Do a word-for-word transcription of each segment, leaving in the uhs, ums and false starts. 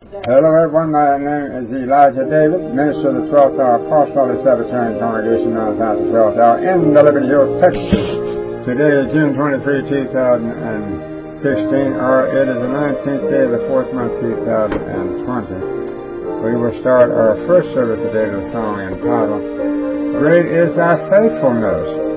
Hello everyone, my name is Elijah David, minister of the twelfth Hour Apostolic Sabbatarian Congregation known as the twelfth Hour in the Liberty Hill, Texas. Today is June twenty-third, two thousand sixteen, or it is the nineteenth day of the fourth month, two thousand twenty. We will start our first service today with a song entitled, Great is Thy Faithfulness.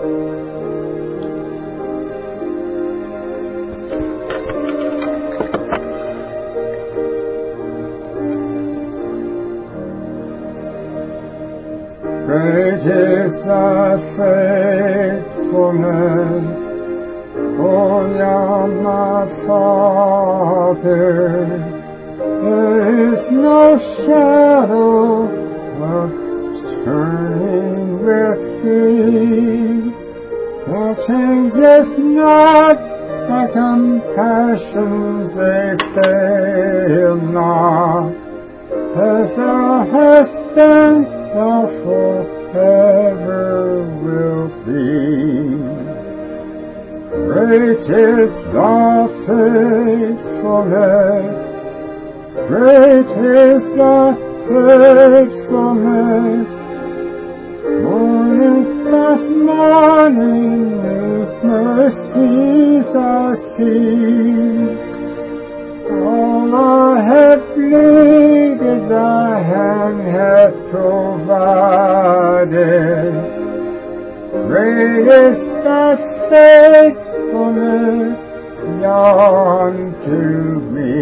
Great is thy faithfulness, O Yah my Father. There is no shadow of turning with thee. Thou changest not, thy compassions they fail not. As thou hast been, thou forever wilt be. Great is thy faithfulness, great is thy faithfulness. Morning by morning, new mercies I see. All I have needed, thy hand hath provided. Great is thy faithfulness, Yah, unto me.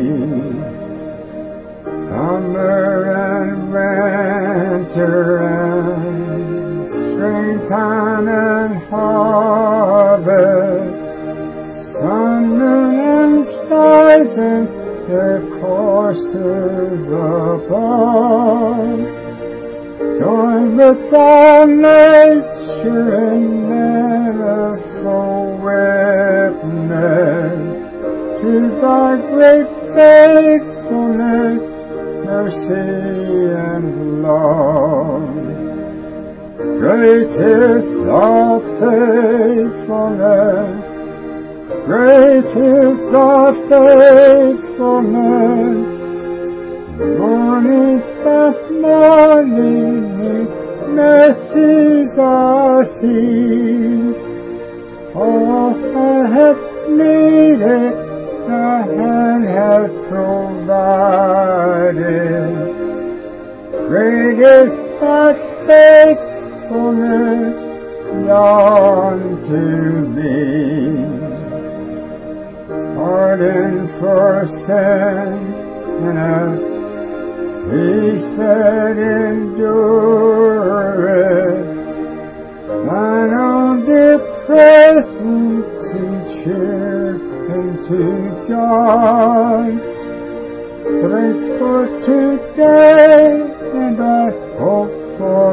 Summer and winter and springtime and harvest, sun, moon, and stars and their courses above, join with all nature in manifold witness to thy great faithfulness, mercy, and love. Great is thy faithfulness, great is thy faithfulness. Morning by morning, new mercies I see. All I have needed, thy hand hath provided. Great is thy faithfulness, Yah, unto me. Pardon for sin and a peace that endureth, thine own dear presence to cheer and to God. Strength for today and I hope for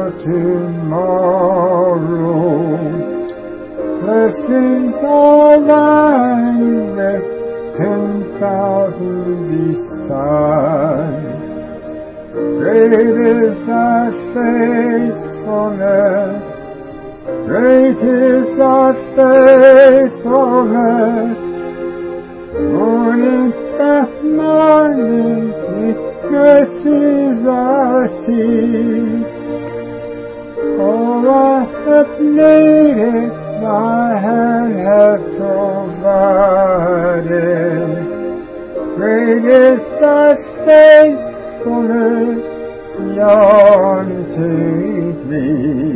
tomorrow. Blessings all thine with ten thousand beside. Great is thy faithfulness, great is thy faithfulness. Morning by morning, new mercies I see. All I have needed, thy hand hath provided. Great is thy faithfulness, Yah, unto me.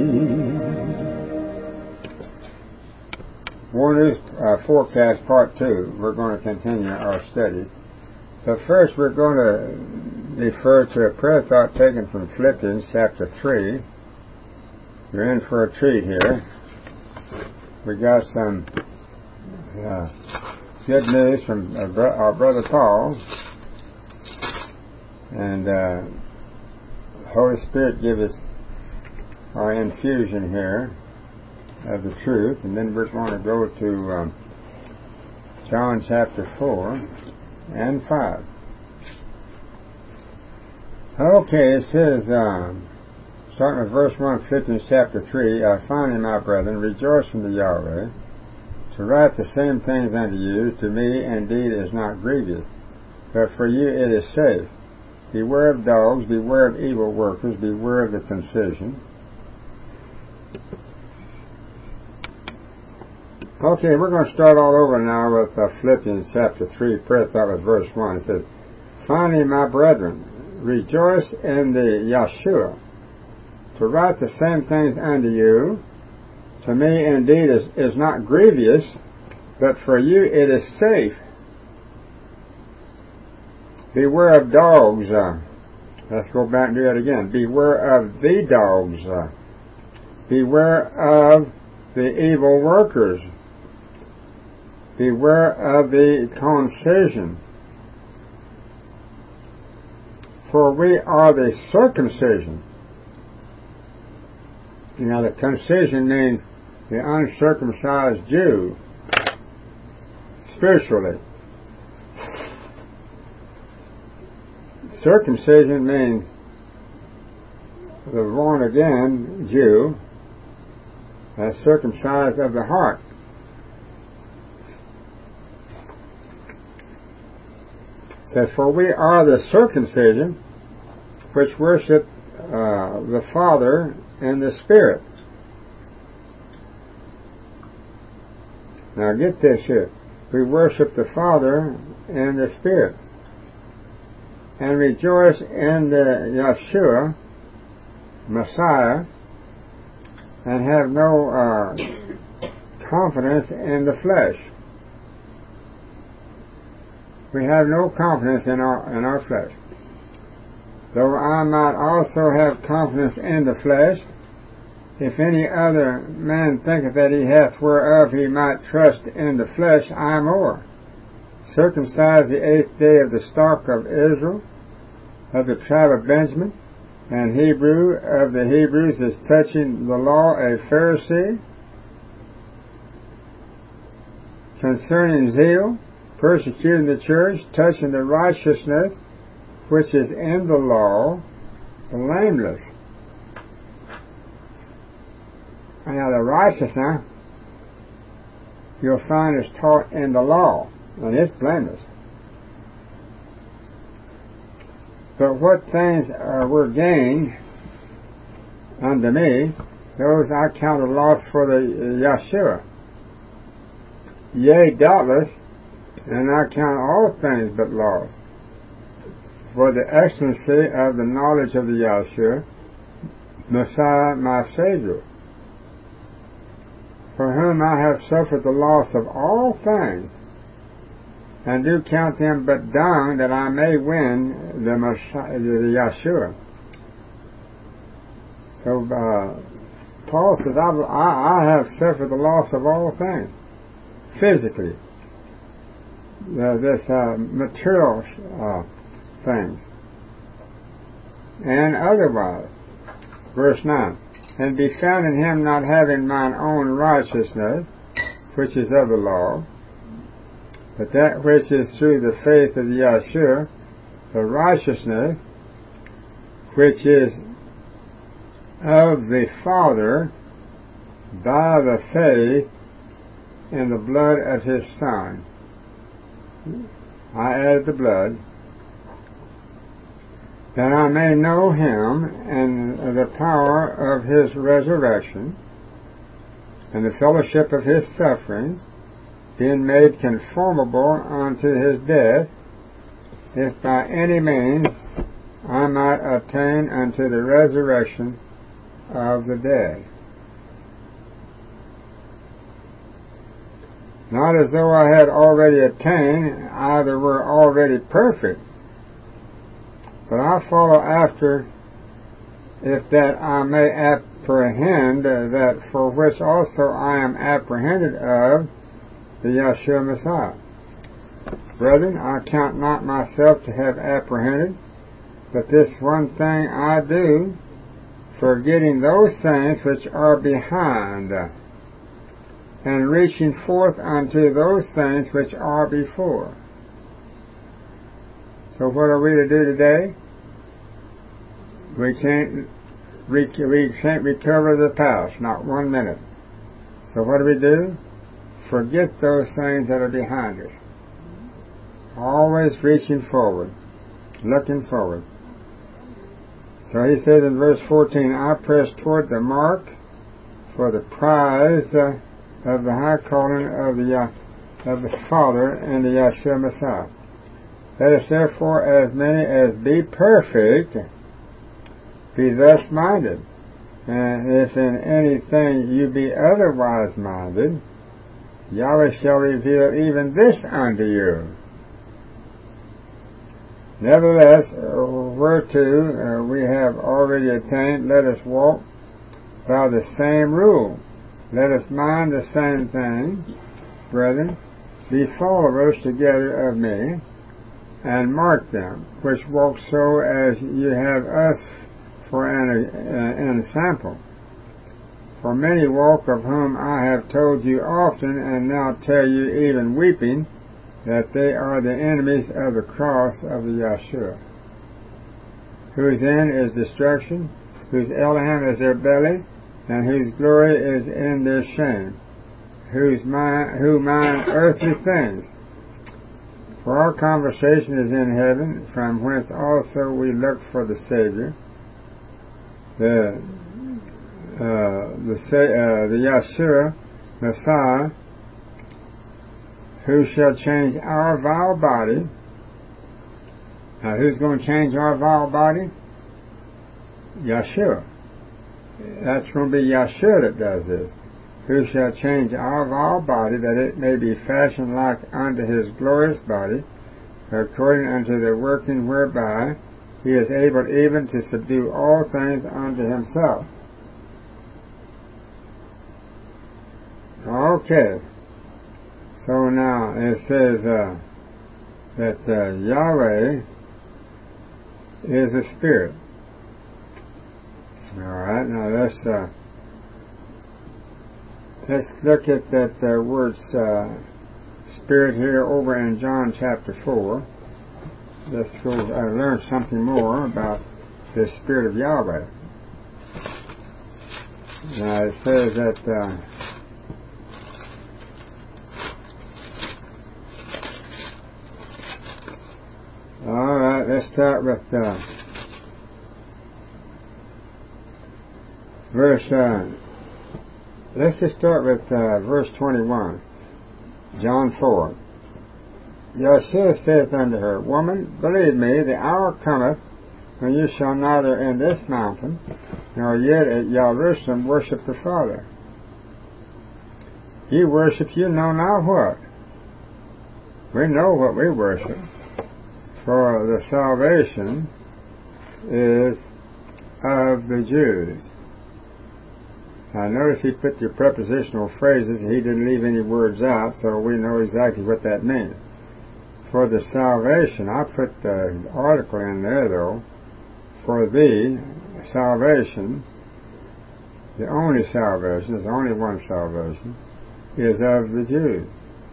World News uh, Forecast Part two. We're going to continue our study. But first we're going to refer to a prayer thought taken from Philippians chapter three. You're in for a treat here. We got some uh, good news from our, bro- our brother Paul, and uh, the Holy Spirit give us our infusion here of the truth, and then we're going to go to um, John chapter four and five. Okay, it says, um, starting with verse one, Philippians chapter three, I finally, my brethren, rejoice in the Yahweh, to write the same things unto you, to me indeed is not grievous. but for you it is safe. Beware of dogs, beware of evil workers, beware of the concision. Okay, we're going to start all over now with uh, Philippians chapter three. Prayer thought was verse one. It says, "Finally, my brethren, rejoice in the Yeshua. To write the same things unto you, to me indeed is, is not grievous, but for you it is safe. Beware of dogs." Uh, let's go back and do that again. Beware of the dogs. Uh, beware of the evil workers. Beware of the concision. For we are the circumcision. You know, the concision means the uncircumcised Jew, spiritually. Circumcision means the born-again Jew, that's circumcised of the heart. It says, "For we are the circumcision which worship uh, the Father and the Spirit." Now get this here. We worship the Father and the Spirit. And rejoice in the Yeshua, Messiah, and have no uh, confidence in the flesh. We have no confidence in our in our flesh. Though I might also have confidence in the flesh, if any other man thinketh that he hath whereof he might trust in the flesh, I more. Circumcised the eighth day of the stock of Israel, of the tribe of Benjamin, and Hebrew of the Hebrews, is touching the law a Pharisee, concerning zeal, persecuting the church, touching the righteousness which is in the law, blameless. And now the righteousness, you'll find, is taught in the law, and it's blameless. But what things uh, were gained unto me, those I counted loss for the Yeshua. Yea, doubtless, and I count all things but loss, for the excellency of the knowledge of the Yeshua, Messiah, my Savior, for whom I have suffered the loss of all things, and do count them but dung, that I may win the Messiah, the Yeshua. So uh, Paul says, I, I, I have suffered the loss of all things, physically, uh, this uh, material uh, things, and otherwise. Verse nine, "And be found in him, not having mine own righteousness, which is of the law, but that which is through the faith of Yeshua, the righteousness which is of the Father by the faith in the blood of his Son." I added the blood, "that I may know him and the power of his resurrection, and the fellowship of his sufferings, being made conformable unto his death, if by any means I might attain unto the resurrection of the dead." Not as though I had already attained, either were already perfect, but I follow after, if that I may apprehend that for which also I am apprehended of the Yeshua Messiah. Brethren, I count not myself to have apprehended, but this one thing I do, forgetting those things which are behind, and reaching forth unto those things which are before. So what are we to do today? We can't, we can't recover the past, not one minute. So what do we do? Forget those things that are behind us. Always reaching forward, looking forward. So he says in verse fourteen, I press toward the mark for the prize uh, of the high calling of the uh, of the Father and the Yeshua Messiah. Let us therefore, as many as be perfect, be thus minded. And if in anything you be otherwise minded, Yahweh shall reveal even this unto you. Nevertheless, whereto uh, we have already attained, let us walk by the same rule. Let us mind the same thing, brethren. Be followers together of me, and mark them, which walk so as you have us for an, uh, an example. For many walk, of whom I have told you often, and now tell you even weeping, that they are the enemies of the cross of the Yeshua, whose end is destruction, whose Elohim is their belly, and whose glory is in their shame, whose mind, who mind earthly things. For our conversation is in heaven, from whence also we look for the Savior, the uh, the, uh, the Yeshua Messiah, who shall change our vile body. Now, who's going to change our vile body? Yeshua. That's going to be Yeshua that does it. Who shall change our vile body, that it may be fashioned like unto his glorious body, according unto the working whereby he is able even to subdue all things unto himself. Okay. So now it says uh, that uh, Yahweh is a spirit. All right. Now let's uh, let's look at that uh, word uh, spirit here over in John chapter four. Let's go uh, learn something more about the spirit of Yahweh. Now it says that. Uh, All right, let's start with uh, verse. Uh, let's just start with uh, verse twenty-one, John four. Yeshua saith unto her, Woman, believe me, the hour cometh when you shall neither in this mountain nor yet at Jerusalem worship the Father. Ye worship you know not what. We know what we worship. For the salvation is of the Jews. Now notice he put the prepositional phrases. He didn't leave any words out, so we know exactly what that means. For the salvation, I put the article in there though, for the salvation, the only salvation, there's only one salvation, is of the Jews.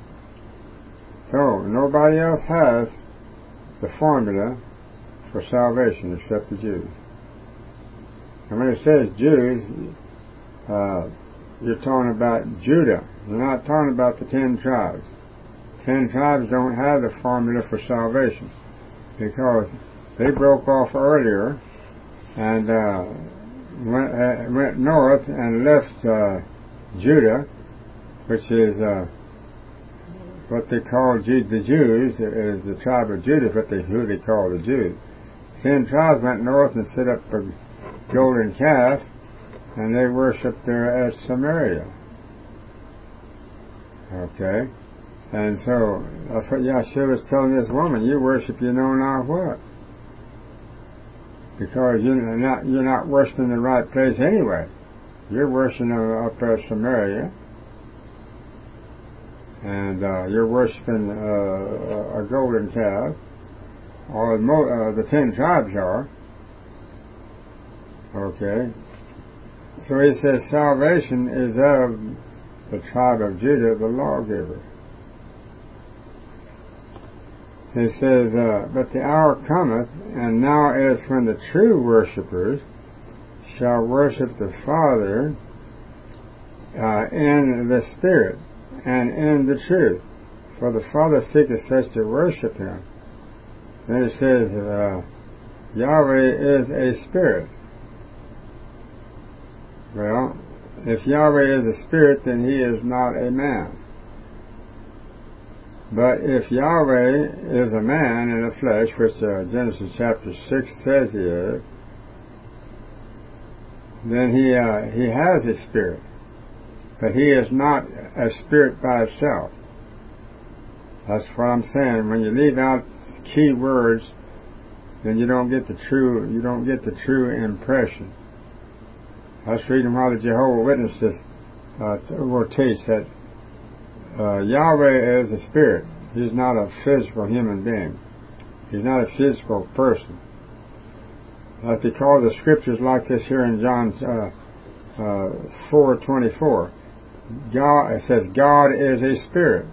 So nobody else has the formula for salvation except the Jews. And when it says Jews, uh, you're talking about Judah. You're not talking about the ten tribes. Ten tribes don't have the formula for salvation because they broke off earlier and uh, went, uh, went north and left uh, Judah, which is uh, what they call the Jews, is the tribe of Judah, what they, who they call the Jews. Ten tribes went north and set up a golden calf, and they worshipped there at Samaria. Okay? And so, that's what Yeshua was telling this woman, you worship you know not what. Because you're not, you're not worshiping the right place anyway. You're worshiping up at Samaria. And uh, you're worshiping uh, a golden calf, or mo- uh, the ten tribes are. Okay. So he says salvation is of the tribe of Judah, the lawgiver. He says, uh, but the hour cometh, and now is when the true worshippers shall worship the Father uh, in the Spirit and in the truth. for the Father seeketh such to worship him. Then it says, uh, Yahweh is a spirit. Well, if Yahweh is a spirit, then he is not a man. But if Yahweh is a man in the flesh, which uh, Genesis chapter six says he is, then he uh, he has a spirit. But he is not a spirit by itself. That's what I'm saying. When you leave out key words, then you don't get the true you don't get the true impression. I was reading why the Jehovah's Witnesses uh, will teach that uh, Yahweh is a spirit. He's not a physical human being. He's not a physical person. That's because the scriptures like this here in John uh, uh, four twenty-four. God, it says God is a spirit.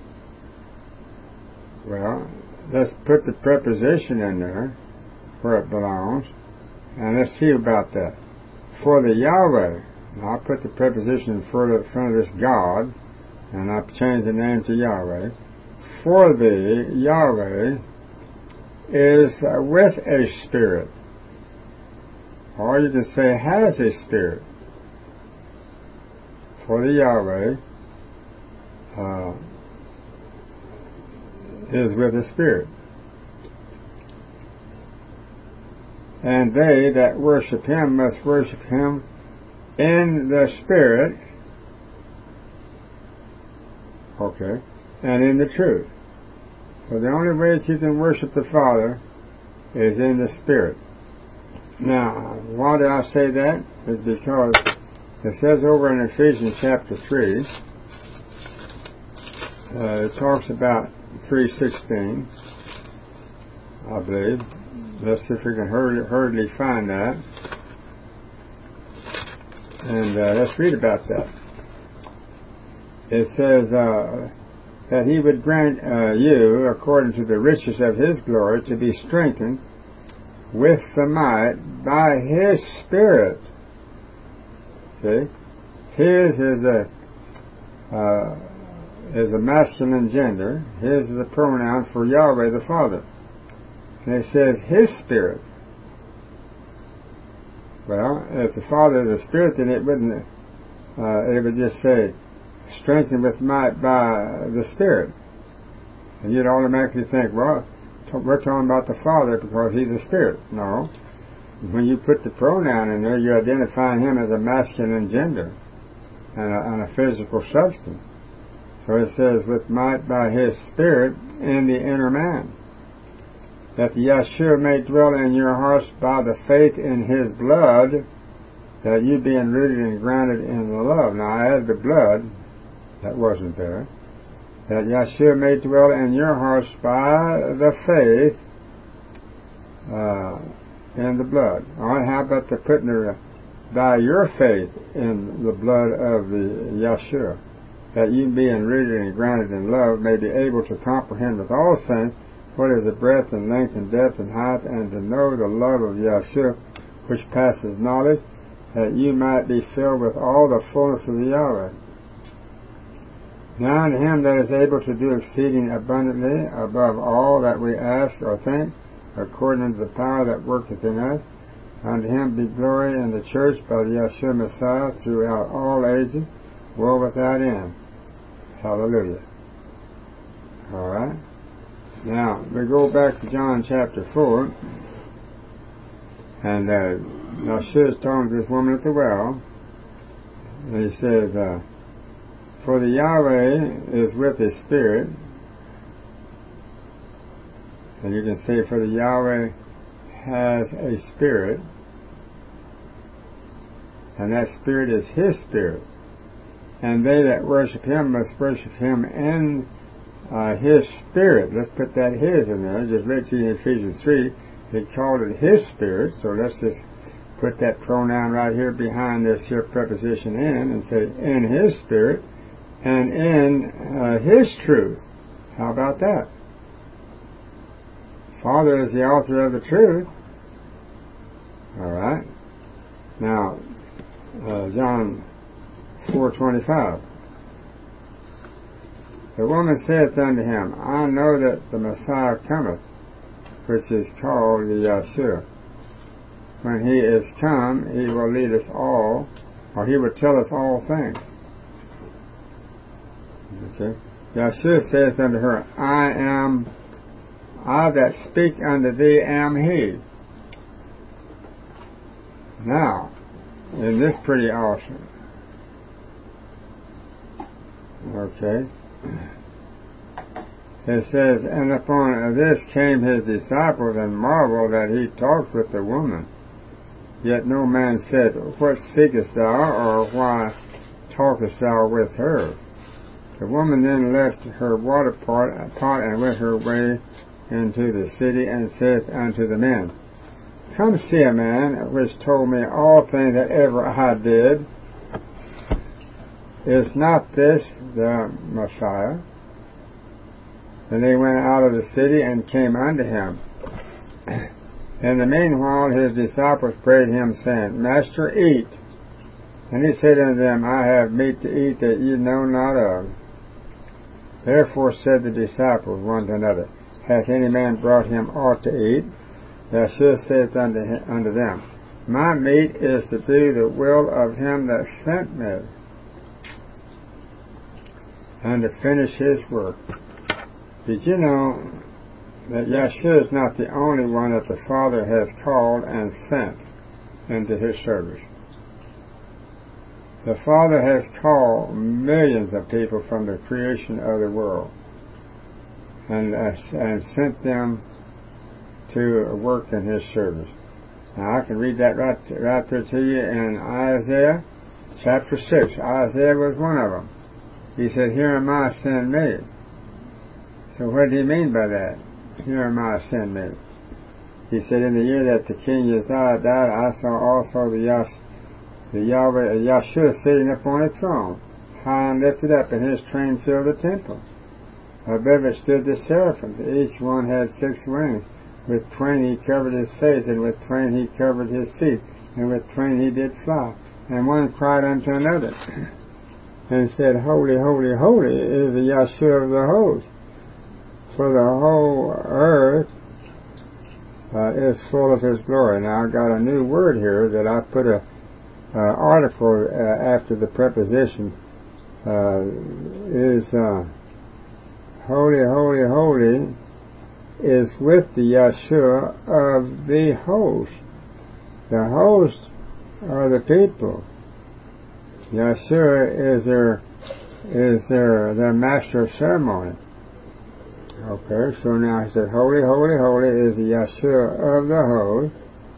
Well, let's put the preposition in there where it belongs, and let's see about that. For the Yahweh, now I'll put the preposition in front of this God, and I've changed the name to Yahweh. For the Yahweh is with a spirit, or you can say has a spirit. For the Yahweh uh, is with a spirit. And they that worship him must worship him in the spirit, okay, and in the truth. So the only way that you can worship the Father is in the spirit. Now, why did I say that? Is because it says over in Ephesians chapter three, uh, it talks about three sixteen, I believe. Let's see if we can hurriedly, hurriedly find that. And uh, let's read about that. It says uh, that he would grant uh, you, according to the riches of his glory, to be strengthened with the might by his Spirit. See? His is a uh, is a masculine gender. His is a pronoun for Yahweh the Father. And it says his Spirit. Well, if the Father is a Spirit, then it wouldn't. Uh, it would just say strengthened with might by the Spirit, and you'd automatically think, well, we're talking about the Father because he's a spirit. No. When you put the pronoun in there, you're identifying him as a masculine gender and a, and a physical substance. So it says, with might by his Spirit in the inner man, that the Yeshua may dwell in your hearts by the faith in his blood, that you being rooted and grounded in the love. Now I added the blood, that wasn't there. That Yeshua may dwell in your hearts by the faith uh, in the blood. All right, how about the putting the, by your faith in the blood of the Yeshua, that you being rooted and grounded in love may be able to comprehend with all saints what is the breadth and length and depth and height, and to know the love of Yeshua, which passes knowledge, that you might be filled with all the fullness of the Yahweh. Now unto him that is able to do exceeding abundantly above all that we ask or think, according to the power that worketh in us, unto him be glory in the church by the Yeshua Messiah throughout all ages, world without end. Hallelujah. All right. Now we go back to John chapter four, and uh, Yeshua is talking to this woman at the well, and he says, uh, for the Yahweh is with his Spirit. And you can say, for the Yahweh has a Spirit. And that Spirit is his Spirit. And they that worship him must worship him in uh, his Spirit. Let's put that his in there. I just read to you in Ephesians three. He called it his Spirit. So let's just put that pronoun right here behind this here preposition in and say in his Spirit. And in uh, his truth. How about that? Father is the author of the truth. All right. Now, uh, John four twenty-five. The woman saith unto him, I know that the Messiah cometh, which is called the Yeshua. When he is come, he will lead us all, or he will tell us all things. Okay. Yeshua saith unto her, I am, I that speak unto thee am he. Now, isn't this pretty awesome? Okay. It says, and upon this came his disciples and marveled that he talked with the woman. Yet no man said, What seekest thou, or why talkest thou with her? The woman then left her water pot, pot and went her way into the city, and said unto the men, Come see a man which told me all things that ever I did. Is not this the Messiah? And they went out of the city and came unto him. In the meanwhile his disciples prayed him, saying, Master, eat. And he said unto them, I have meat to eat that ye know not of. Therefore said the disciples one to another, Hath any man brought him aught to eat? Yeshua saith unto, unto them, My meat is to do the will of him that sent me, and to finish his work. Did you know that Yeshua is not the only one that the Father has called and sent into his service? The Father has called millions of people from the creation of the world and, uh, and sent them to work in his service. Now I can read that right, right there to you in Isaiah chapter six. Isaiah was one of them. He said, Here am I, send me. So what did he mean by that? Here am I, send me. He said, In the year that the king Uzziah died, I saw also the, Yas, the Yahweh, Yeshua sitting upon a throne, high and lifted up, and his train filled the temple. Above it stood the seraphims. Each one had six wings. With twain he covered his face, and with twain he covered his feet, and with twain he did fly. And one cried unto another, and said, Holy, holy, holy is the Yeshua of the host, for the whole earth uh, is full of his glory. Now I've got a new word here that I put a uh, article uh, after the preposition uh, is uh, holy, holy, holy is with the Yeshua of the host. The host are the people. Yeshua is their is their their master of ceremony. Okay, so now he said, Holy, holy, holy is the Yeshua of the host,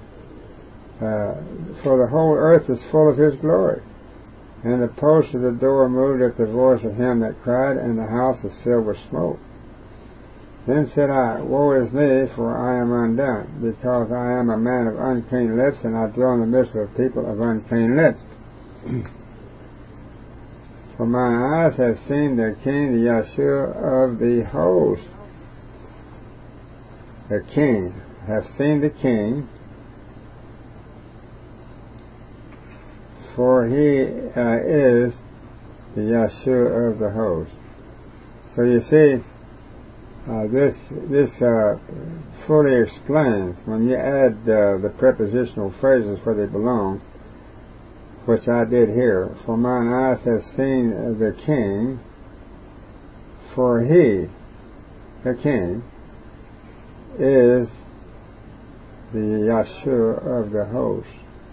uh, for the whole earth is full of his glory. And the post of the door moved at the voice of him that cried, and the house was filled with smoke. Then said I, Woe is me, for I am undone, because I am a man of unclean lips, and I dwell in the midst of a people of unclean lips. For mine eyes have seen the King, the Yeshua of the host. The King, have seen the King, for he uh, is the Yeshua of the host. So you see, uh, this this uh, fully explains, when you add uh, the prepositional phrases where they belong, which I did here. For mine eyes have seen the King, for he, the King, is the Yeshua of the host.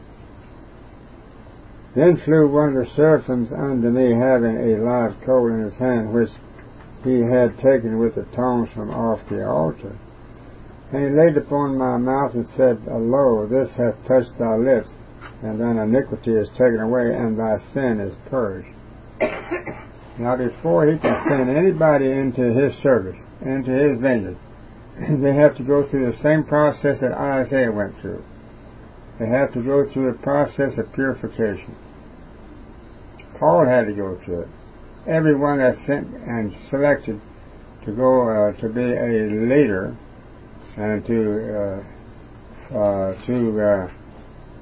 Then flew one of the seraphims unto me, having a live coal in his hand, which he had taken with the tongs from off the altar. And he laid upon my mouth and said, Lo, this hath touched thy lips, and thine iniquity is taken away, and thy sin is purged. Now before he can send anybody into his service, into his vineyard, they have to go through the same process that Isaiah went through. They have to go through the process of purification. Paul had to go through it. Everyone that's sent and selected to go uh, to be a leader and to uh, uh, to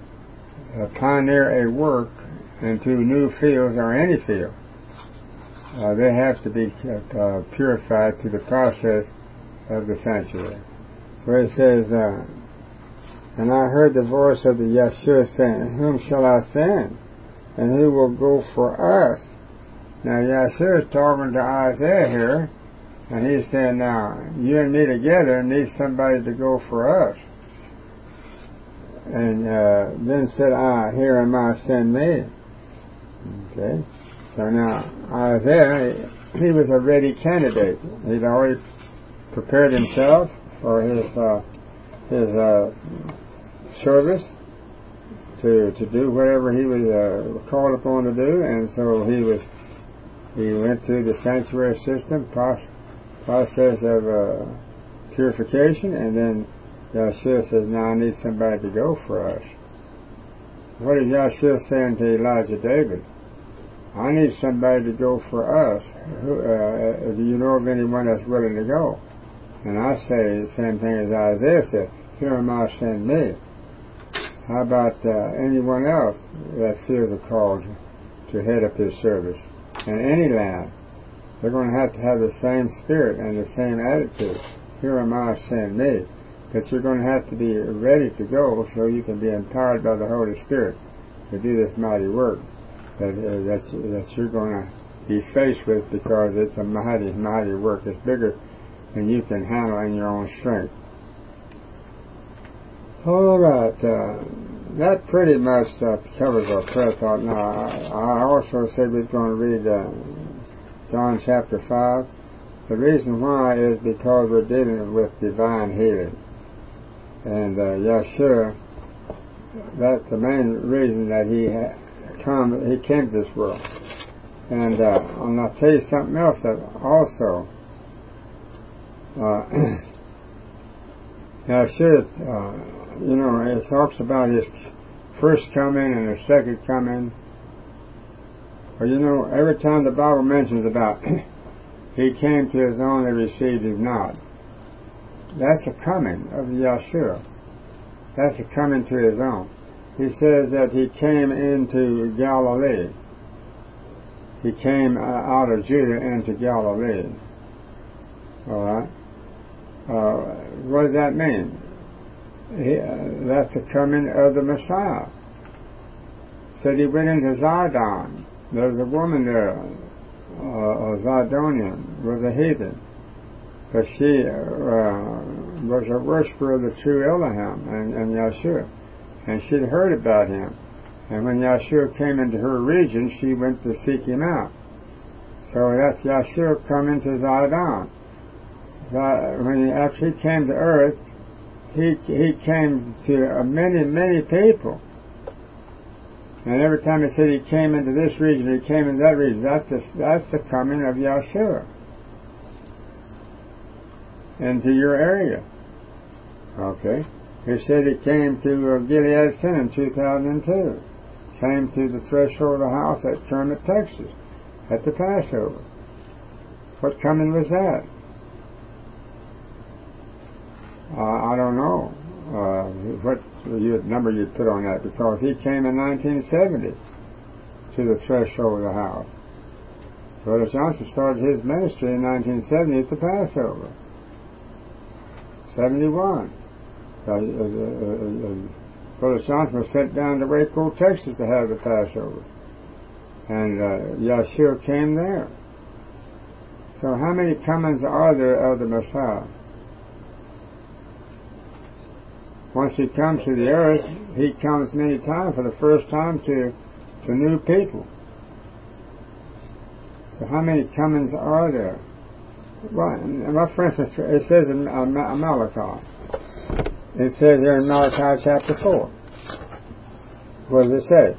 uh, uh, pioneer a work into new fields or any field uh, they have to be uh, purified through the process of the sanctuary. Where it says, uh, and I heard the voice of the Yeshua saying, whom shall I send? And who will go for us? Now Yeshua is talking to Isaiah here, and he's saying, now, you and me together need somebody to go for us. And uh, then said, I, here am I, send me. Okay. So now, Isaiah, he was a ready candidate. He'd already prepared himself for his uh, his uh, service to to do whatever he was uh, called upon to do, and so he was he went through the sanctuary system process, process of uh, purification, and then Yeshua says, "Now I need somebody to go for us." What is Yeshua saying to Elijah David? I need somebody to go for us. Who, uh, do you know of anyone that's willing to go? And I say the same thing as Isaiah said, here am I, send me. How about uh, anyone else that feels a call to, to head up his service? In any land, they're going to have to have the same spirit and the same attitude. Here am I, send me. But you're going to have to be ready to go so you can be empowered by the Holy Spirit to do this mighty work that, uh, that, that you're going to be faced with, because it's a mighty, mighty work. It's bigger than you can handle in your own strength. All right. Uh, that pretty much uh, covers our prayer thought. Now, I, I also said we was going to read uh, John chapter five. The reason why is because we're dealing with divine healing. And uh, Yeshua, that's the main reason that he ha- come. He came to this world. And uh, and I'll tell you something else that also. Uh, Yeshua, uh, you know, it talks about his first coming and his second coming. Well, you know, every time the Bible mentions about he came to his own, they received him not. That's a coming of Yeshua. That's a coming to his own. He says that he came into Galilee. He came uh, out of Judah into Galilee. All right. Uh, what does that mean? He, uh, that's the coming of the Messiah. Said he went into Zidon. There was a woman there, uh, a Zidonian, was a heathen. But she uh, was a worshiper of the true Elohim and, and Yeshua. And she'd heard about him. And when Yeshua came into her region, she went to seek him out. So that's Yeshua coming to Zidon. When he, after he came to earth, he he came to uh, many, many people. And every time he said he came into this region, he came into that region. That's the, that's the coming of Yeshua into your area. Okay. He said he came to uh, Gilead Sin in two thousand two. Came to the threshold of the house at Kermit, Texas, at the Passover. What coming was that? Uh, I don't know uh, what you, number you'd put on that, because he came in nineteen seventy to the threshold of the house. Brother Johnson started his ministry in nineteen seventy at the Passover. seventy-one. Uh, uh, uh, uh, Brother Johnson was sent down to Waco, Texas to have the Passover. And uh, Yeshua came there. So how many comings are there of the Messiah? Once he comes to the earth, he comes many times for the first time to, to new people. So how many comings are there? Well, for instance, it says in Malachi. It says there in Malachi chapter four. What does it say?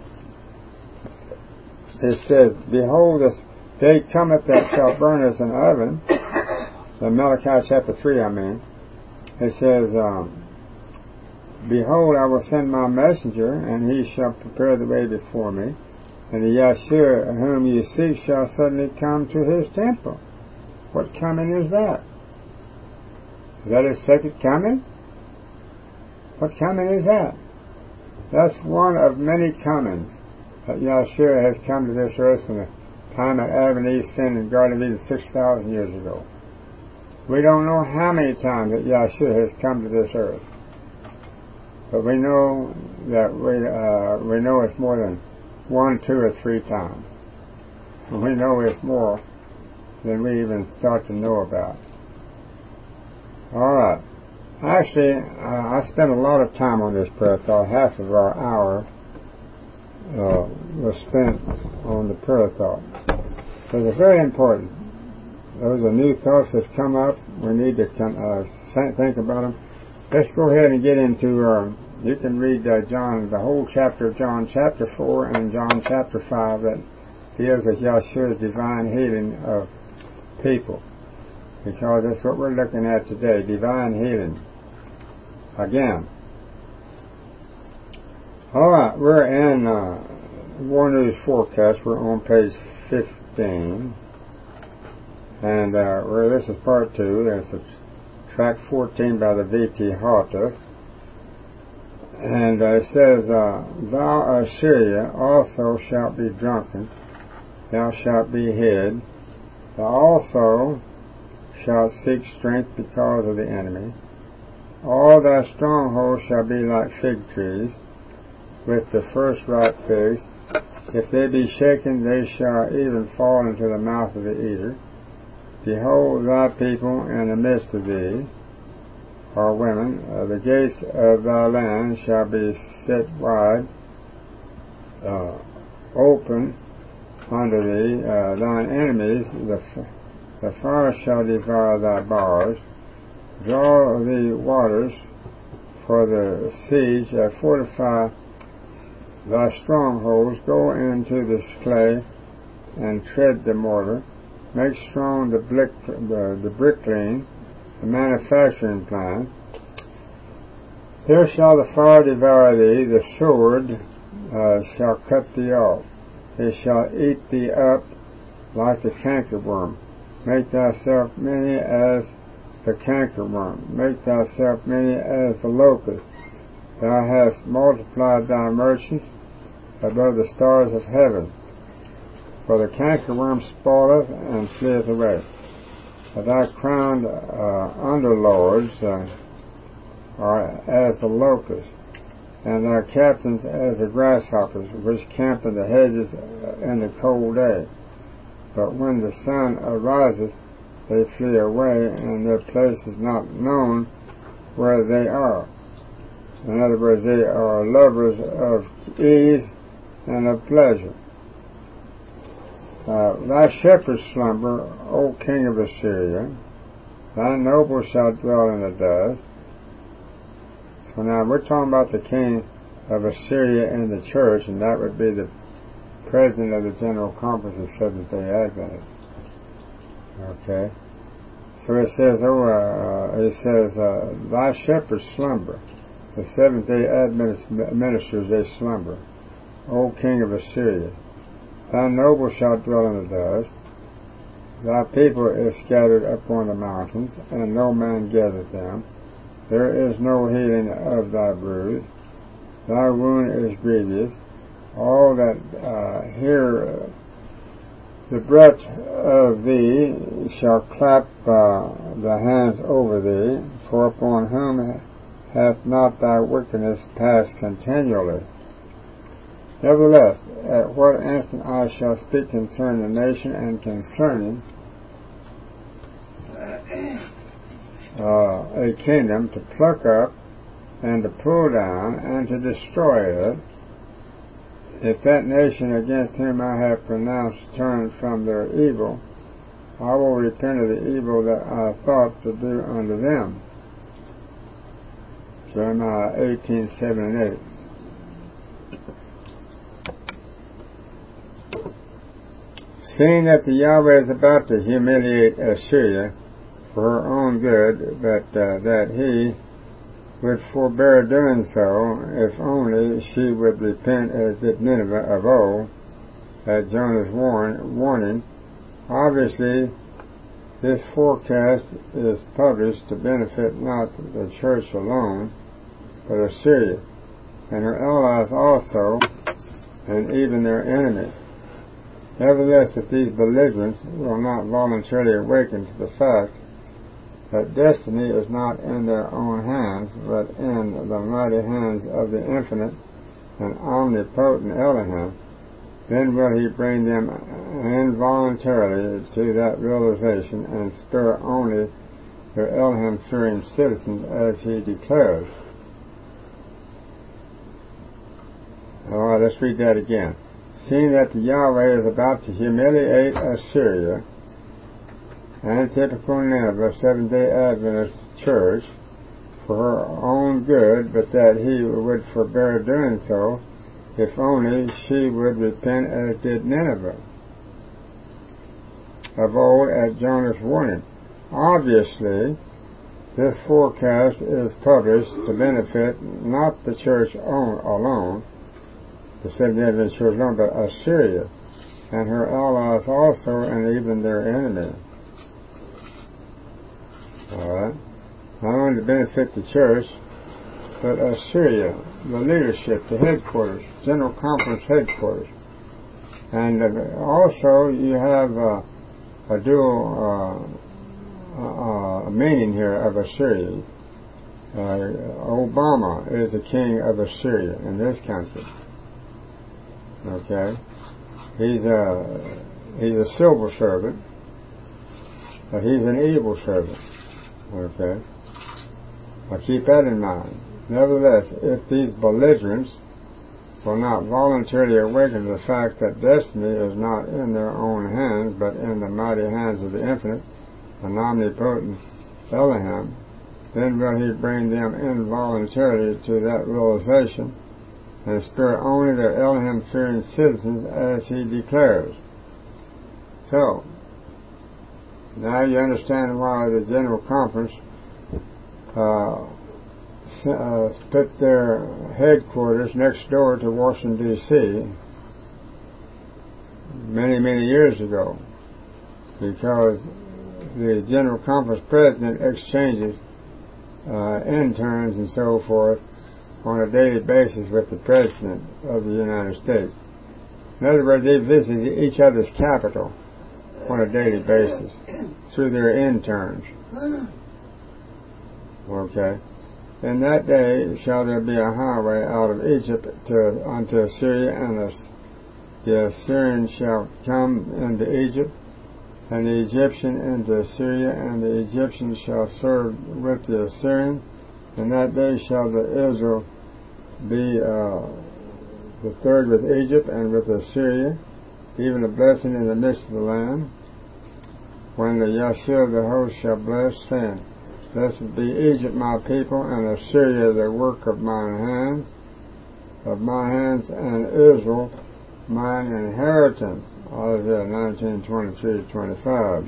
It says, behold, the day cometh that shall burn as an oven. In Malachi chapter three, I mean. It says, um, behold, I will send my messenger, and he shall prepare the way before me. And the Yeshua whom ye seek shall suddenly come to his temple. What coming is that? Is that his second coming? What coming is that? That's one of many comings that Yeshua has come to this earth from the time that Adam and Eve sinned in the Garden of Eden six thousand years ago. We don't know how many times that Yahshua has come to this earth, but we know that we uh, we know it's more than one, two, or three times. And we know it's more than we even start to know about. All right. Actually, uh, I spent a lot of time on this prayer thought. Half of our hour uh, was spent on the prayer thought. So it's very important. Those are new thoughts that come up. We need to uh, think about them. Let's go ahead and get into, uh, you can read uh, John, the whole chapter of John chapter four and John chapter five that deals with Yahshua's divine healing of people. Because that's what we're looking at today, divine healing. Again. Alright, we're in uh, War News Forecast. We're on page fifteen. And uh, where this is part two, there's track fourteen by the V T Halter. And uh, it says, uh, Thou Assyria also shalt be drunken, thou shalt be hid, thou also shalt seek strength because of the enemy. All thy strongholds shall be like fig trees, with the first ripe figs. If they be shaken, they shall even fall into the mouth of the eater. Behold, thy people in the midst of thee are women. Uh, the gates of thy land shall be set wide, uh, open unto thee. Uh, thine enemies, the, f- the fire shall devour thy bars. Draw thee waters for the siege. Uh, fortify thy strongholds. Go into the clay and tread the mortar. Make strong the, brick, uh, the bricklaying, the manufacturing plant. There shall the fire devour thee, the sword uh, shall cut thee off. It shall eat thee up like the cankerworm. Make thyself many as the cankerworm. Make thyself many as the locust. Thou hast multiplied thy merchants above the stars of heaven. For the cankerworm spoileth and fleeth away. Thy crowned uh, underlords uh, are as the locust, and thy captains as the grasshoppers, which camp in the hedges in the cold day. But when the sun arises, they flee away, and their place is not known where they are. In other words, they are lovers of ease and of pleasure. Uh, thy shepherds slumber, O king of Assyria. Thy nobles shall dwell in the dust. So now we're talking about the king of Assyria in the church, and that would be the president of the General Conference of Seventh-day Adventists. Okay. So it says, oh, uh, it says, uh, thy shepherds slumber. The Seventh-day Adventist ministers, they slumber. O king of Assyria. Thy nobles shall dwell in the dust. Thy people is scattered upon the mountains, and no man gathereth them. There is no healing of thy bruise. Thy wound is grievous. All that uh, hear the breath of thee shall clap uh, the hands over thee, for upon whom hath not thy wickedness passed continually? Nevertheless, at what instant I shall speak concerning the nation and concerning uh, a kingdom to pluck up and to pull down and to destroy it, if that nation against whom I have pronounced turn from their evil, I will repent of the evil that I thought to do unto them. Jeremiah eighteen, seven and eight. Seeing that the Yahweh is about to humiliate Assyria for her own good, but uh, that he would forbear doing so if only she would repent as did Nineveh of old, at Jonah's warn, warning. Obviously, this forecast is published to benefit not the church alone, but Assyria, and her allies also, and even their enemy. Nevertheless, if these belligerents will not voluntarily awaken to the fact that destiny is not in their own hands, but in the mighty hands of the infinite and omnipotent Elohim, then will he bring them involuntarily to that realization and spare only their Elohim-fearing citizens, as he declares. All right, let's read that again. Seeing that the Yahweh is about to humiliate Assyria and typical Nineveh, Seventh-day Adventist Church, for her own good, but that he would forbear doing so, if only she would repent as did Nineveh of old at Jonah's warning. Obviously, this forecast is published to benefit not the church alone, the Seventh-day Adventist Church alone, but Assyria and her allies also, and even their enemy. Alright? Not only to benefit the church, but Assyria, the leadership, the headquarters, General Conference headquarters. And uh, also you have uh, a dual uh, uh, meaning here of Assyria. Uh, Obama is the king of Assyria in this country. Okay? He's a, he's a civil servant, but he's an evil servant. Okay? Now keep that in mind. Nevertheless, if these belligerents will not voluntarily awaken to the fact that destiny is not in their own hands, but in the mighty hands of the infinite and omnipotent Elohim, then will he bring them involuntarily to that realization and spare only their Elohim-fearing citizens, as he declares. So, now you understand why the General Conference uh, uh, put their headquarters next door to Washington, D C many, many years ago, because the General Conference president exchanges uh, interns and so forth on a daily basis with the President of the United States. In other words, they visit each other's capital on a daily basis through their interns. Okay. In that day shall there be a highway out of Egypt to unto Assyria, and the, the Assyrian shall come into Egypt, and the Egyptian into Assyria, and the Egyptian shall serve with the Assyrian. In that day shall the Israel be uh, the third with Egypt and with Assyria, even a blessing in the midst of the land. When the Yahshua of the host shall bless, saying, Blessed be Egypt my people, and Assyria the work of mine hands, of my hands, and Israel mine inheritance. Isaiah nineteen, twenty-three to twenty-five.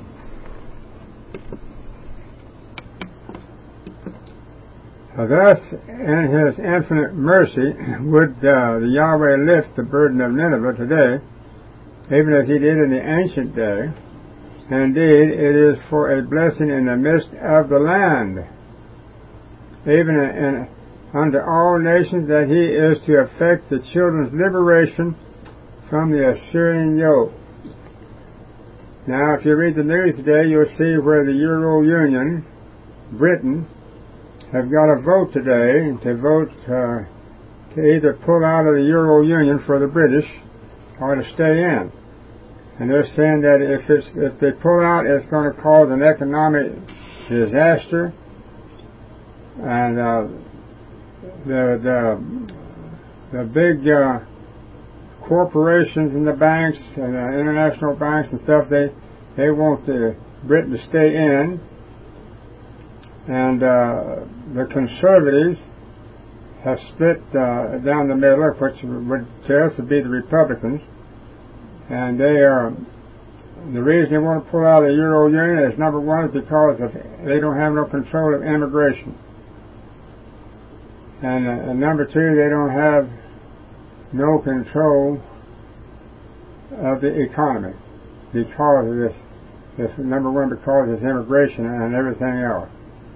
Thus, in his infinite mercy, would uh, the Yahweh lift the burden of Nineveh today, even as he did in the ancient day. Indeed, it is for a blessing in the midst of the land, even in, in, under all nations, that he is to effect the children's liberation from the Assyrian yoke. Now, if you read the news today, you'll see where the Euro Union, Britain, have got a vote today to vote uh, to either pull out of the Euro Union for the British or to stay in. And they're saying that if it's, if they pull out, it's going to cause an economic disaster, and uh, the the the big uh, corporations and the banks and the international banks and stuff, they they want the Britain to stay in. And uh, the conservatives have split uh, down the middle, which would to us would be the Republicans. And they are, the reason they want to pull out of the Euro Union is, number one, is because of, they don't have no control of immigration. And, uh, and number two, they don't have no control of the economy because of this, this number one, because of this immigration and everything else.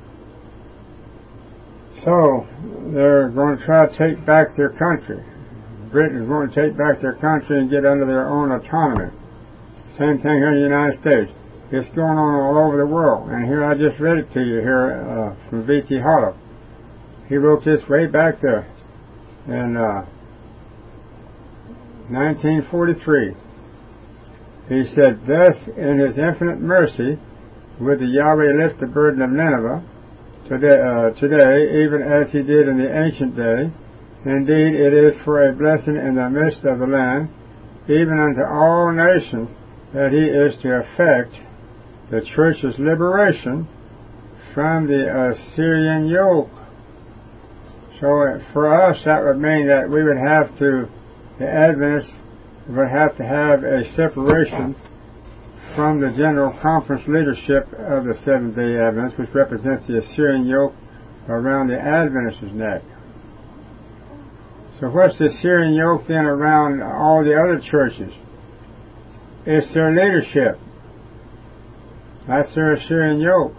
So, they're going to try to take back their country. Britain is going to take back their country and get under their own autonomy. Same thing here in the United States. It's going on all over the world. And here I just read it to you here uh, from V T Hollow. He wrote this way back there in uh, nineteen forty-three. He said, thus, in his infinite mercy, would the Yahweh lift the burden of Nineveh today, uh, today, even as he did in the ancient day. Indeed, it is for a blessing in the midst of the land, even unto all nations, that he is to effect the church's liberation from the Assyrian yoke. So for us, that would mean that we would have to, the Adventists would have to have a separation from the General Conference leadership of the Seventh-day Adventists, which represents the Assyrian yoke around the Adventists' neck. So what's the Assyrian yoke then around all the other churches? It's their leadership. That's their Assyrian yoke.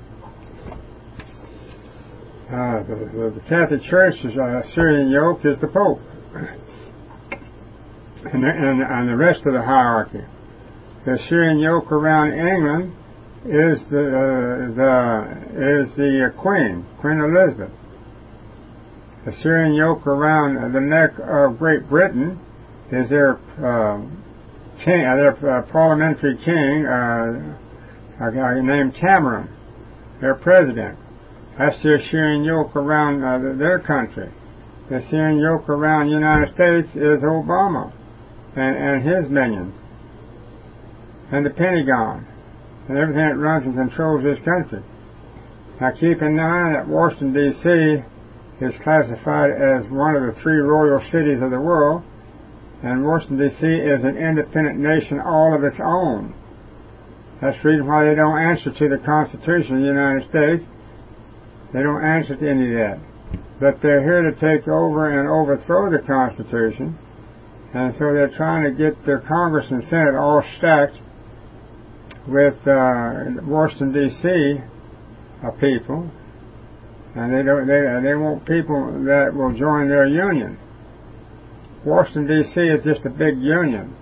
Uh, the, the, the Catholic Church's uh, Assyrian yoke is the Pope. And the, and, and the rest of the hierarchy. The Assyrian yoke around England is the, uh, the is the uh, Queen, Queen Elizabeth. The Assyrian yoke around the neck of Great Britain is their uh, king, uh, their uh, parliamentary king, uh, uh, named Cameron, their president. That's the Assyrian yoke around uh, their country. The Assyrian yoke around the United States is Obama and, and his minions, and the Pentagon, and everything that runs and controls this country. Now keep in mind that Washington, D C is classified as one of the three royal cities of the world, and Washington, D C is an independent nation all of its own. That's the reason why they don't answer to the Constitution of the United States. They don't answer to any of that. But they're here to take over and overthrow the Constitution, and so they're trying to get their Congress and Senate all stacked with uh, Washington, D C uh, people, and they don't. They they want people that will join their union. Washington, D C is just a big union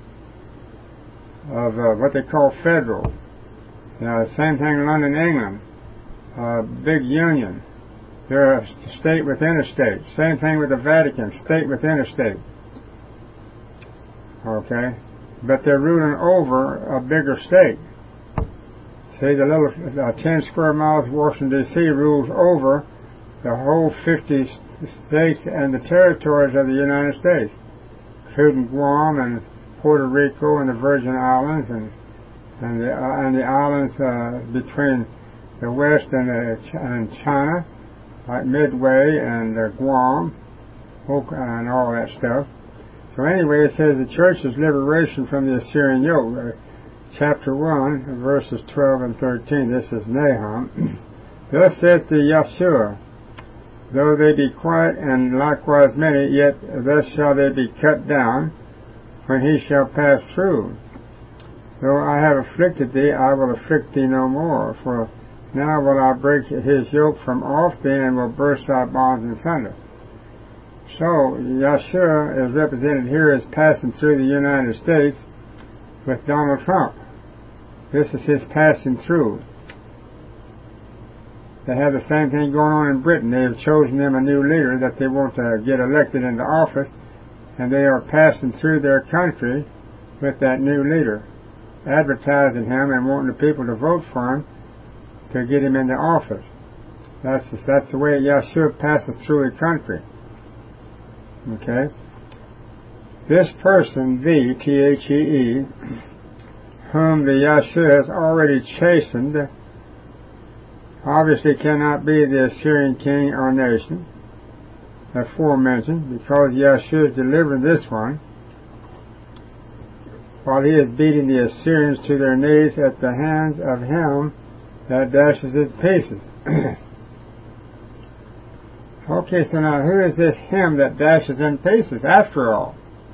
of uh, what they call federal. Uh, same thing in London, England. Uh, big union. They're a state within a state. Same thing with the Vatican, state within a state. Okay? But they're ruling over a bigger state. See, the little uh, ten square miles of Washington, D C rules over the whole fifty states and the territories of the United States, including Guam and Puerto Rico and the Virgin Islands and and the, uh, and the islands uh, between the West and, the, and China, like Midway and uh, Guam, and all that stuff. So anyway, it says the church's liberation from the Assyrian yoke. Uh, chapter one, verses twelve and thirteen. This is Nahum. Thus saith the Yahshua, though they be quiet and likewise many, yet thus shall they be cut down when he shall pass through. Though I have afflicted thee, I will afflict thee no more, for now will I break his yoke from off thee, and will burst thy bonds in sunder. So, Yahshua is represented here as passing through the United States with Donald Trump. This is his passing through. They have the same thing going on in Britain. They have chosen them a new leader that they want to get elected into office, and they are passing through their country with that new leader, advertising him and wanting the people to vote for him to get him into office. That's the, that's the way Yahshua passes through the country. Okay? This person, thee, T H E E, whom the Yahshua has already chastened, obviously cannot be the Assyrian king or nation, aforementioned, because Yahshua is delivering this one, while he is beating the Assyrians to their knees at the hands of him that dashes his pieces. Okay, so now who is this him that dashes in pieces after all?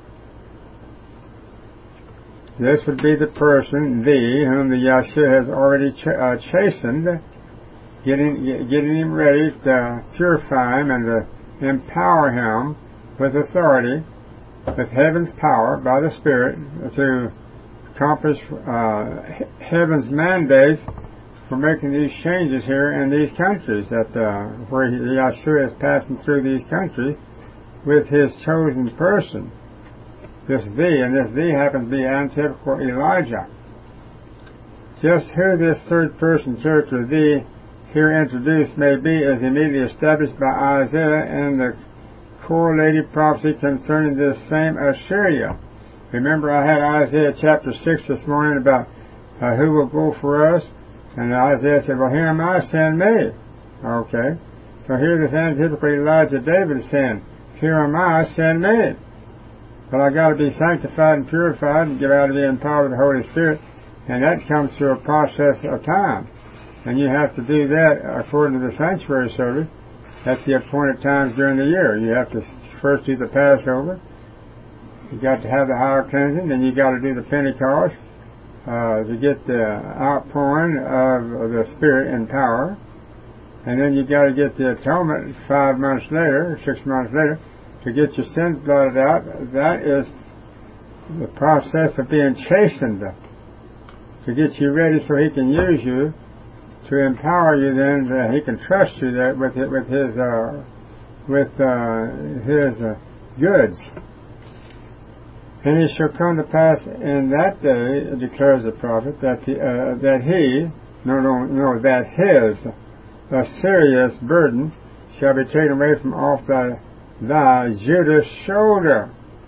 This would be the person, thee, whom the Yahshua has already ch- uh, chastened, getting, getting him ready to purify him and to empower him with authority, with heaven's power by the Spirit, to accomplish uh, heaven's mandates for making these changes here in these countries, that uh, where he, Yeshua is passing through these countries with his chosen person, this thee, and this thee happens to be antithetical Elijah. Just who this third person character thee here introduced may be is immediately established by Isaiah and the correlated prophecy concerning this same Assyria. Remember, I had Isaiah chapter six this morning about uh, who will go for us, and Isaiah said, well, here am I, send me. Okay, so here this antithetical Elijah David is saying, here am I, send me. But I got to be sanctified and purified and get out of the empowered with the Holy Spirit, and that comes through a process of time. And you have to do that according to the sanctuary service at the appointed times during the year. You have to first do the Passover. You got to have the higher cleansing. Then you got to do the Pentecost uh, to get the outpouring of the Spirit in power. And then you got to get the atonement five months later, six months later, to get your sins blotted out. That is the process of being chastened, to get you ready so He can use you, to empower you. Then that He can trust you that with it, with His uh, with uh, His uh, goods. And it shall come to pass in that day, declares the prophet, that the uh, that he no no no that his Assyria's burden shall be taken away from off thy thy Judah's shoulder.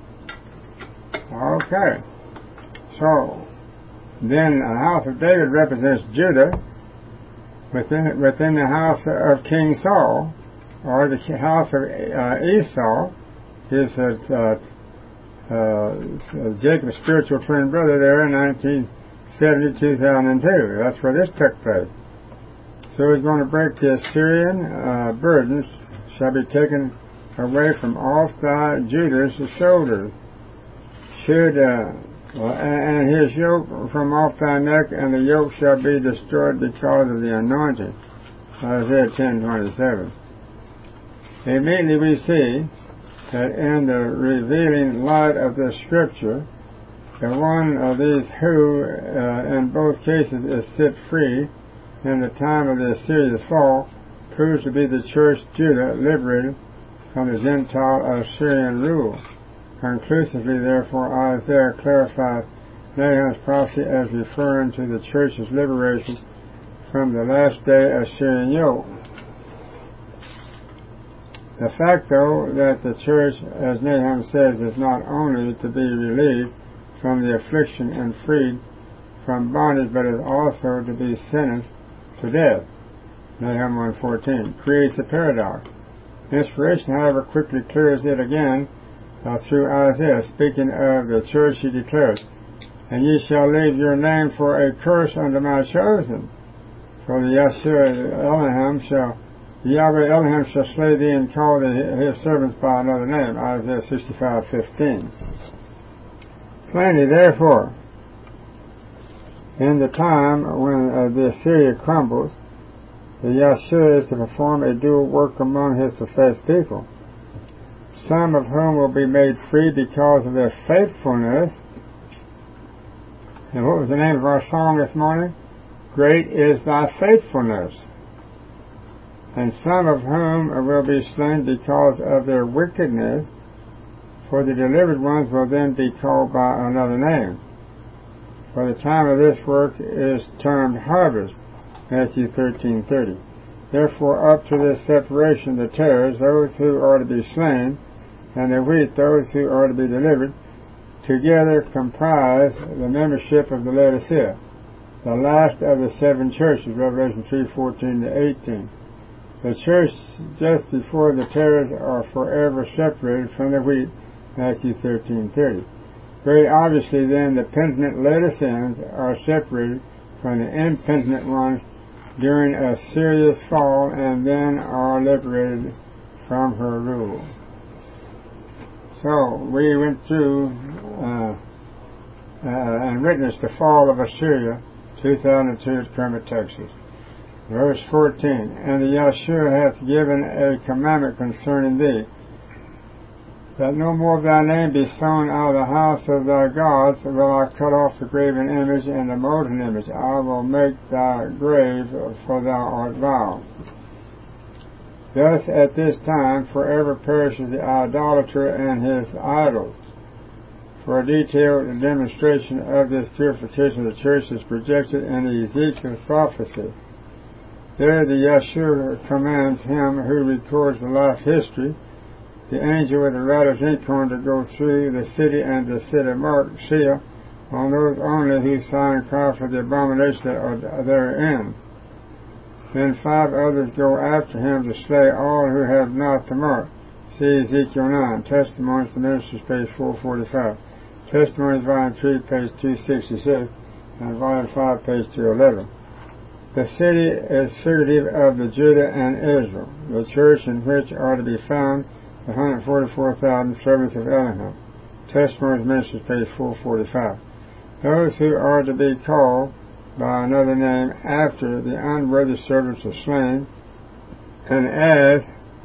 Okay, so then the house of David represents Judah within within the house of King Saul, or the house of uh, Esau, his uh, uh, Jacob's spiritual twin brother there in nineteen seventy to two thousand two. That's where this took place. So he's going to break the Assyrian uh, burdens shall be taken away from off thy Judah's shoulders. Should uh, and his yoke from off thy neck, and the yoke shall be destroyed because of the anointing. Isaiah ten twenty-seven. Immediately we see that in the revealing light of this scripture, the one of these who, uh, in both cases, is set free in the time of the Assyria's fall, proves to be the church Judah liberated from the Gentile Assyrian rule. Conclusively, therefore, Isaiah clarifies Nahum's prophecy as referring to the church's liberation from the last day Assyrian yoke. The fact, though, that the church, as Nahum says, is not only to be relieved from the affliction and freed from bondage, but is also to be sentenced to death, Nahum one fourteen, creates a paradox. Inspiration, however, quickly clears it again uh, through Isaiah, speaking of the church. He declares, and ye shall leave your name for a curse unto my chosen, for the Yahshua Elohim shall Yahweh Elohim shall slay thee and call thee his servants by another name. Isaiah sixty-five fifteen. Plainly, therefore, in the time when uh, the Assyria crumbles, the Yahshua is to perform a dual work among his professed people, some of whom will be made free because of their faithfulness. And what was the name of our song this morning? Great is thy faithfulness. And some of whom will be slain because of their wickedness, for the delivered ones will then be called by another name. For the time of this work is termed harvest, Matthew thirteen thirty. Therefore, up to this separation, the tares, those who are to be slain, and the wheat, those who are to be delivered, together comprise the membership of the Laodicea, the last of the seven churches, Revelation three fourteen to eighteen. The church just before the tares are forever separated from the wheat, Matthew thirteen thirty. Very obviously, then, the penitent Laodiceans are separated from the impenitent ones during Assyria's fall, and then are liberated from her rule. So we went through uh, uh, and witnessed the fall of Assyria, two thousand two at Kermit, Texas. Verse fourteen, and the Yahshua hath given a commandment concerning thee, that no more of thy name be sown out of the house of thy gods, will I cut off the graven image and the molten image. I will make thy grave, for thou art vile. Thus at this time forever perishes the idolater and his idols. For a detailed demonstration of this purification of the church is projected in Ezekiel's prophecy. There the Yeshua commands him who records the life history, the angel with the writer's inkhorn, to go through the city and to set a mark seal on those only who sign cry for the abomination that are therein. Then five others go after him to slay all who have not the mark. See Ezekiel nine. Testimonies to Ministers, page four forty-five. Testimonies, volume three, page two sixty-six, and volume five, page two eleven. The city is figurative of the Judah and Israel, the church in which are to be found the one hundred forty-four thousand servants of Elohim. Testimonies, Ministers, page four forty-five. Those who are to be called by another name after the unworthy servants are slain, and as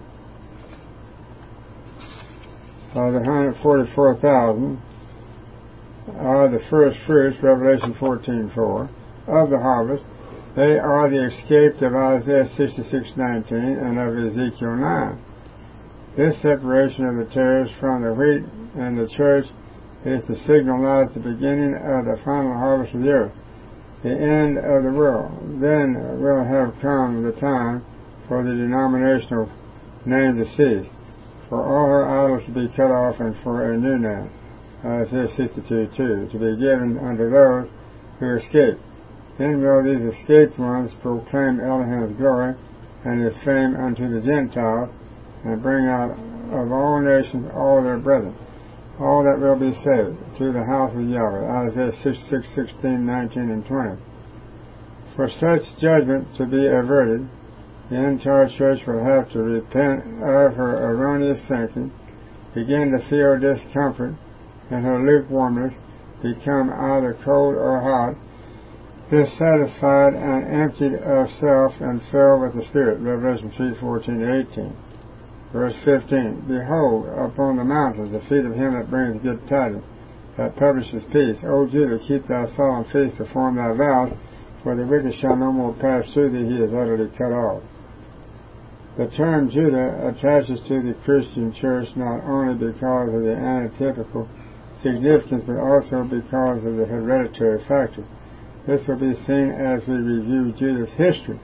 uh, the one hundred forty-four thousand are the first fruits, Revelation fourteen four, of the harvest. They are the escaped of Isaiah sixty-six nineteen and of Ezekiel nine. This separation of the tares from the wheat and the church is to signalize the beginning of the final harvest of the earth, the end of the world. Then will have come the time for the denominational name to cease, for all her idols to be cut off, and for a new name, Isaiah sixty-two two, to be given unto those who escape. Then will these escaped ones proclaim Elohim's glory and his fame unto the Gentiles, and bring out of all nations all their brethren, all that will be saved, to the house of Yahweh. Isaiah sixty-six sixteen, nineteen, and twenty. For such judgment to be averted, the entire church will have to repent of her erroneous thinking, begin to feel discomfort, and her lukewarmness become either cold or hot, dissatisfied and emptied of self, and filled with the Spirit. Revelation three fourteen to eighteen. Verse fifteen. Behold, upon the mountains the feet of him that bringeth good tidings, that publishes peace. O Judah, keep thy solemn feast, perform thy vows, for the wicked shall no more pass through thee, he is utterly cut off. The term Judah attaches to the Christian church not only because of the antitypical significance, but also because of the hereditary factor. This will be seen as we review Judah's history.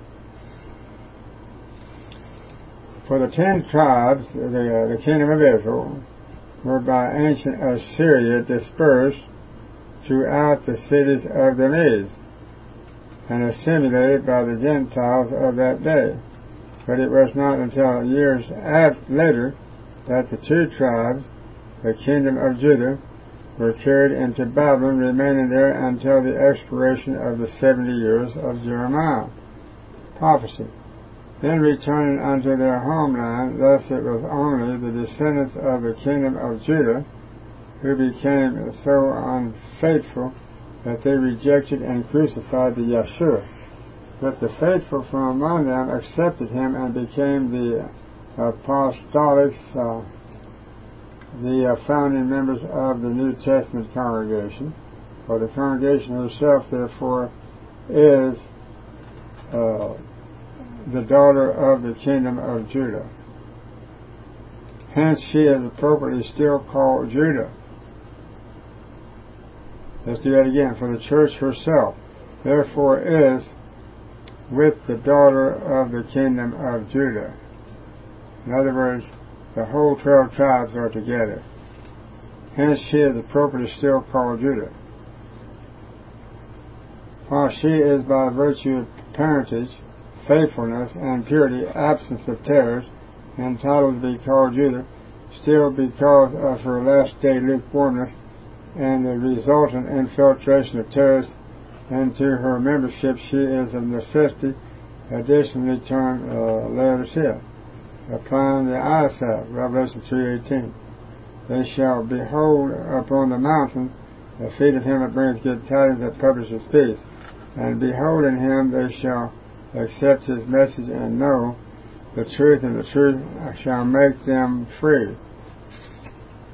For the ten tribes, the, uh, the kingdom of Israel, were by ancient Assyria dispersed throughout the cities of the Medes and assimilated by the Gentiles of that day. But it was not until years after, later that the two tribes, the kingdom of Judah, were carried into Babylon, remaining there until the expiration of the seventy years of Jeremiah prophecy. Then returning unto their homeland, thus it was only the descendants of the kingdom of Judah who became so unfaithful that they rejected and crucified the Yeshua. But the faithful from among them accepted him and became the apostolics, uh, the uh, founding members of the New Testament congregation. For the congregation herself, therefore, is uh, the daughter of the kingdom of Judah. Hence she is appropriately still called Judah. Let's do that again. For the church herself, therefore, is with the daughter of the kingdom of Judah. In other words, the whole twelve tribes are together. Hence she is appropriately still called Judah. While she is by virtue of parentage, faithfulness, and purity, absence of tares, entitled to be called Judah, still because of her last day lukewarmness and the resultant infiltration of tares into her membership, she is of necessity additionally termed uh, Laodicea, applying the eyesight, Revelation three eighteen. They shall behold upon the mountains the feet of him that bringeth good tidings, that publishes peace. And beholding him, they shall accept his message and know the truth, and the truth shall make them free.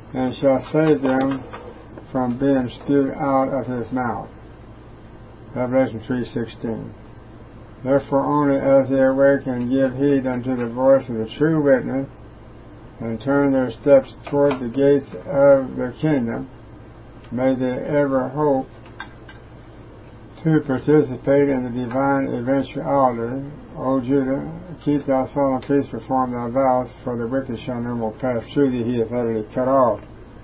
and shall save them from being spewed out of his mouth. Revelation three sixteen. Therefore only as they awake and give heed unto the voice of the true witness, and turn their steps toward the gates of the kingdom, may they ever hope to participate in the divine eventuality. O Judah, keep thy solemn feast, perform thy vows, for the wicked shall no more pass through thee, he is utterly cut off.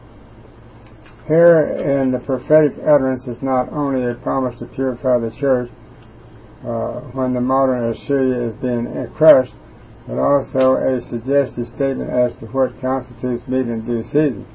Here in the prophetic utterance is not only a promise to purify the church uh, when the modern Assyria is being crushed, but also a suggestive statement as to what constitutes meat in due season.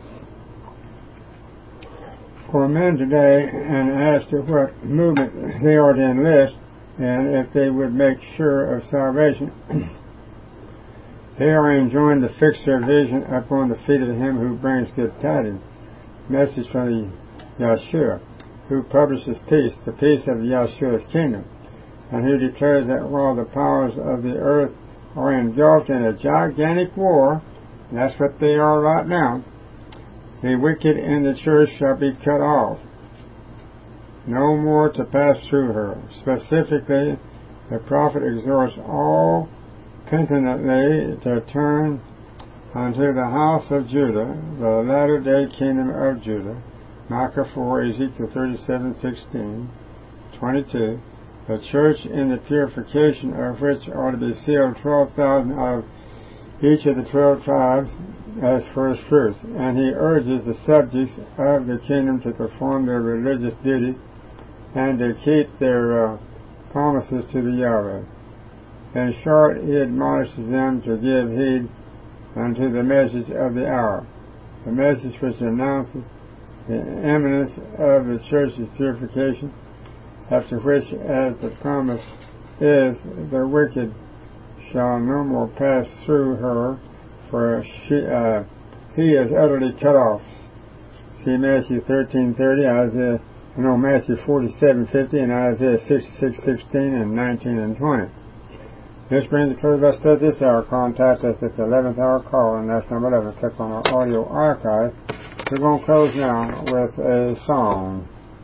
For men today, and as to what movement they are to enlist, and if they would make sure of salvation, they are enjoined to fix their vision upon the feet of him who brings good tidings. Message from the Yahshua, who publishes peace, the peace of Yahshua's kingdom, and who declares that while the powers of the earth are engulfed in a gigantic war, and that's what they are right now, the wicked in the church shall be cut off, no more to pass through her. Specifically, the prophet exhorts all penitently to turn unto the house of Judah, the latter-day kingdom of Judah. Micah four, Ezekiel thirty-seven sixteen, twenty-two. The church, in the purification of which are to be sealed twelve thousand of each of the twelve tribes as first fruits. And he urges the subjects of the kingdom to perform their religious duties and to keep their uh, promises to the Yahweh. In short, he admonishes them to give heed unto the message of the hour, the message which announces the imminence of the church's purification, after which, as the promise is, the wicked shall no more pass through her, for she, uh, he is utterly cut off. See Matthew thirteen thirty, Isaiah, no, Matthew forty-seven fifty, and Isaiah sixty-six sixteen and nineteen and twenty. This brings the close of our study this hour. Contact us at the eleventh hour call, and that's number eleven. Click on our audio archive. We're going to close now with a song.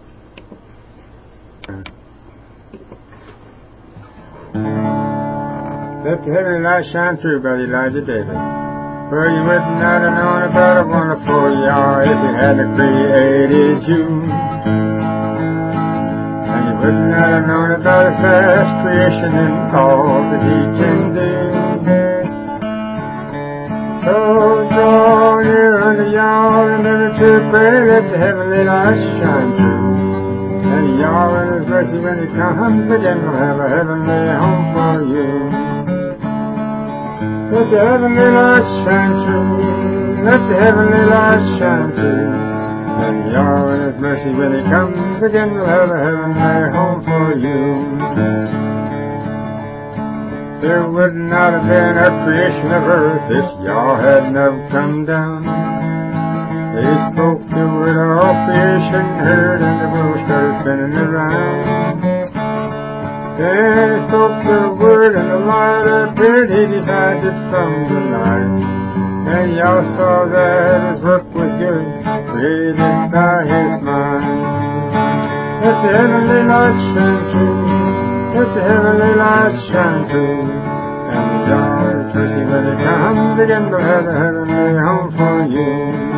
Let the heavenly light shine through, Brother Elijah Davis. For you would not have known about a wonderful Yah if he hadn't created you. And you would not have known about his vast creation and all that he can do. So draw near unto Yah, remember to pray, let the heavenly light shine through. And Yah in his mercy when he comes again will have a heavenly home for you. Let the heavenly light shine through, let the heavenly light shine through. And Yah in his mercy when he comes again will have a heavenly home for you. There would not have been a creation of earth if Yah had never come down. He spoke the word, all creation heard, and the world started spinning around. Then he spoke the word, and the light appeared. He divided from the night. And Yah saw that his work was good, created by his mind. Let the heavenly light shine through, let the heavenly light shine through. And Yah is mercy when he comes again will have a heavenly home for you.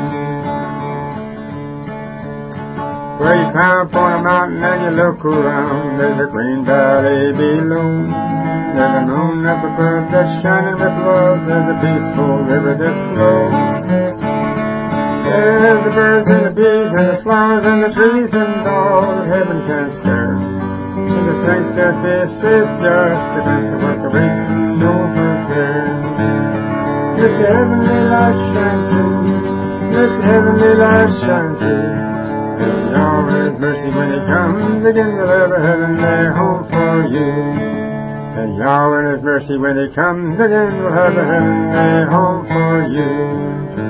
Where you climb upon a mountain and you look around, there's a green valley below. There's a moon up above that's shining with love. There's a peaceful river that flows. There's the birds and the bees and the flowers and the trees and all that heaven can spare. And to think that this is just a glimpse of what the waiting over there. Let the heavenly light shine through, let the heavenly light shine through. And Yah in his mercy when he comes again will have a heavenly home for you. And Yah in his mercy when he comes again will have a heavenly home for you.